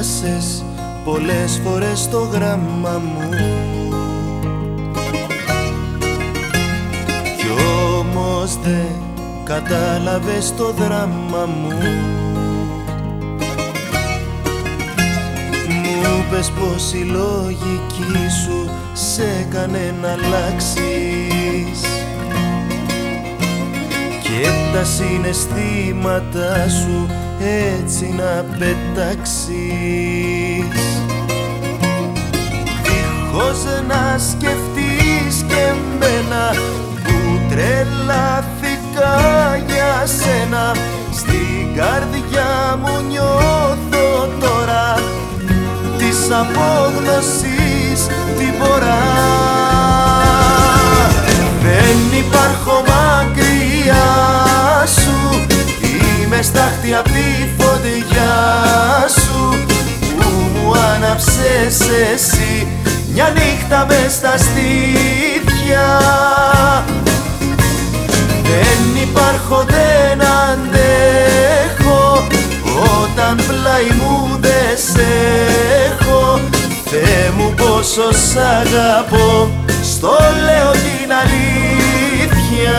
διάβασες πολλές φορές το γράμμα μου κι όμως δεν κατάλαβες το δράμα μου. Μου πες πως η λογική σου σε έκανε να αλλάξεις και τα συναισθήματα σου έτσι να πετάξεις, δίχως να σκεφτείς και εμένα που τρελάθηκα για σένα. Στην καρδιά μου νιώθω τώρα της απόγνωσης την πορά. Δεν υπάρχω μακριά σου, είμαι στάχτη απ' τη φωτιά σου που μου άναψες εσύ μια νύχτα μες στα στήθια. Δεν υπάρχω, δεν αντέχω όταν πλάι μου δεν σε έχω. Θεέ μου πόσο σ' αγαπώ, στο λέω την αλήθεια.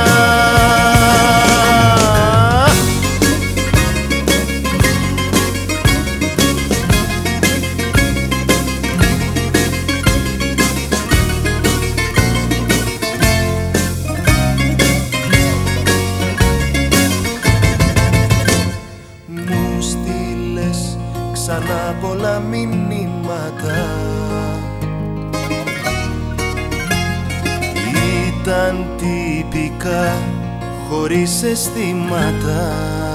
Μου στείλες ξανά πολλά μηνύματα, ήταν τυπικά χωρίς αισθήματα.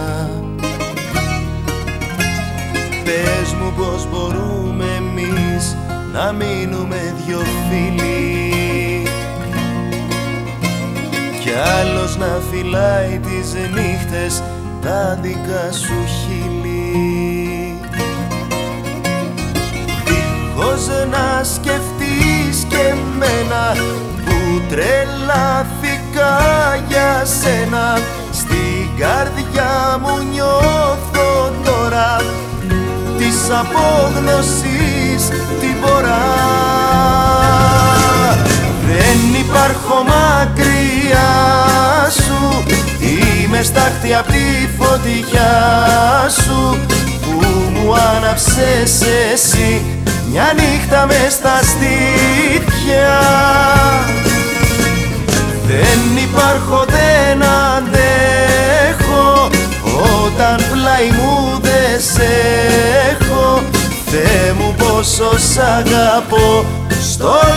Πες μου πως μπορούμε εμείς να μείνουμε δυο φίλοι κι άλλος να φυλάει τις νύχτες τα δικά σου χείλη, δίχως να σκεφτείς και εμένα που τρελάθηκα για σένα. Στην καρδιά μου νιώθω τώρα της απόγνωσης την πορά. Δεν υπάρχω μακριά σου, είμαι στάχτη απ' τη φωτιά σου που μου άναψες εσύ μια νύχτα μες στα στήθια. Δεν υπάρχω, δεν αντέχω όταν πλάι μου δεν σε έχω. Θεέ μου πόσο σ' αγαπώ, στο